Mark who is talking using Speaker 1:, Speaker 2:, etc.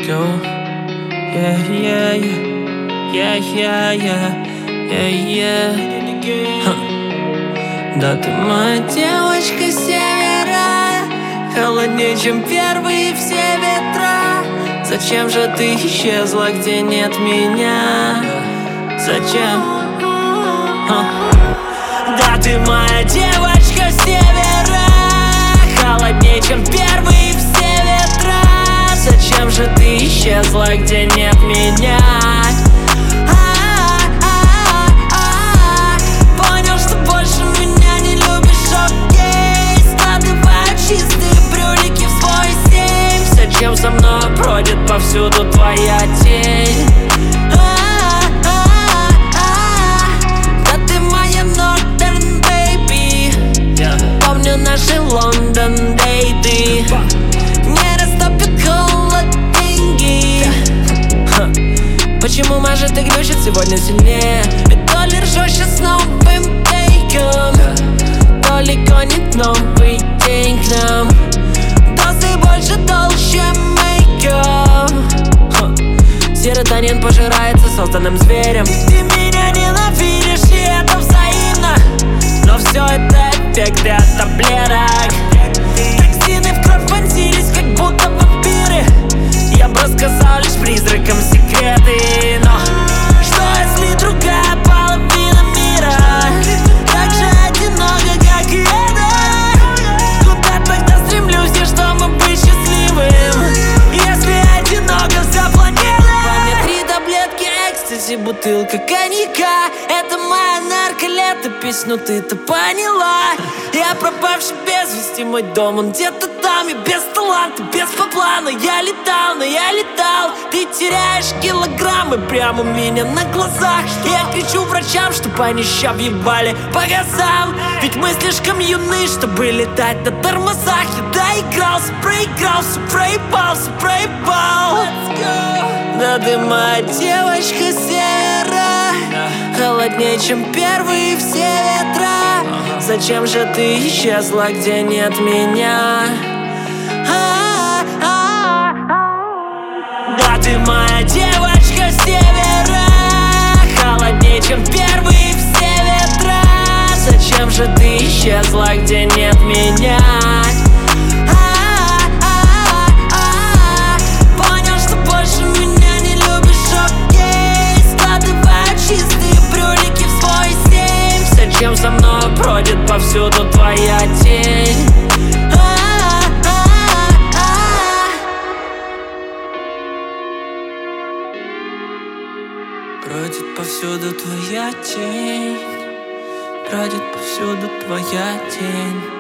Speaker 1: go. Yeah, yeah, yeah, yeah, yeah, yeah, yeah. Да ты моя девочка с севера, холоднее, чем первые все ветра. Зачем же ты исчезла, где нет меня? Зачем? Да ты моя девочка с севера, холоднее, чем первые все ветра. Зачем же ты исчезла, где нет меня? Понял, что больше меня не любишь, окей. Складываю чистые брюлики в свой сейф. Зачем со мной бродит повсюду твоя тень? Наши Лондон дейты не растопят холод деньги. Почему может и глючит сегодня сильнее? Ведь то ли ржёшься с новым тейком, то ли гонит новый день к нам. Дозы больше толще мейков. Серотонин пожирается созданным зверем. Ты меня ненавидишь, и это взаимно, но все это эффекты от таблеток. Токсины в кровь вонзились, как будто вампиры. Я бы рассказал лишь призракам секреты. Но что если другая половина мира так же одинока, как и эта? Куда тогда стремлюсь я, чтобы быть счастливым, если одинока вся планета? Во мне 3 таблетки экстази, бутылка коньяка. Это моя нарколетопись, ну ты-то поняла. Я пропавший без вести, мой дом, он где-то там. Я без таланта, без по плану. Я летал, но я летал. Ты теряешь килограммы прямо у меня на глазах. Я кричу врачам, чтобы они ща въебали по газам. Ведь мы слишком юны, чтобы летать на тормозах. Я доигрался, проигрался, проебался, проебал. Да ты моя девочка с севера, холоднее, чем первые все ветра. Зачем же ты исчезла, где нет меня? Да ты моя девочка с севера, холоднее, чем первые все ветра. Зачем же ты исчезла, где нет меня? Понял, что больше меня не любишь, окей. Складываю чистые брюлики в свой сейф. Зачем со мной бродит повсюду твоя тень? Бродит повсюду твоя тень, бродит повсюду твоя тень.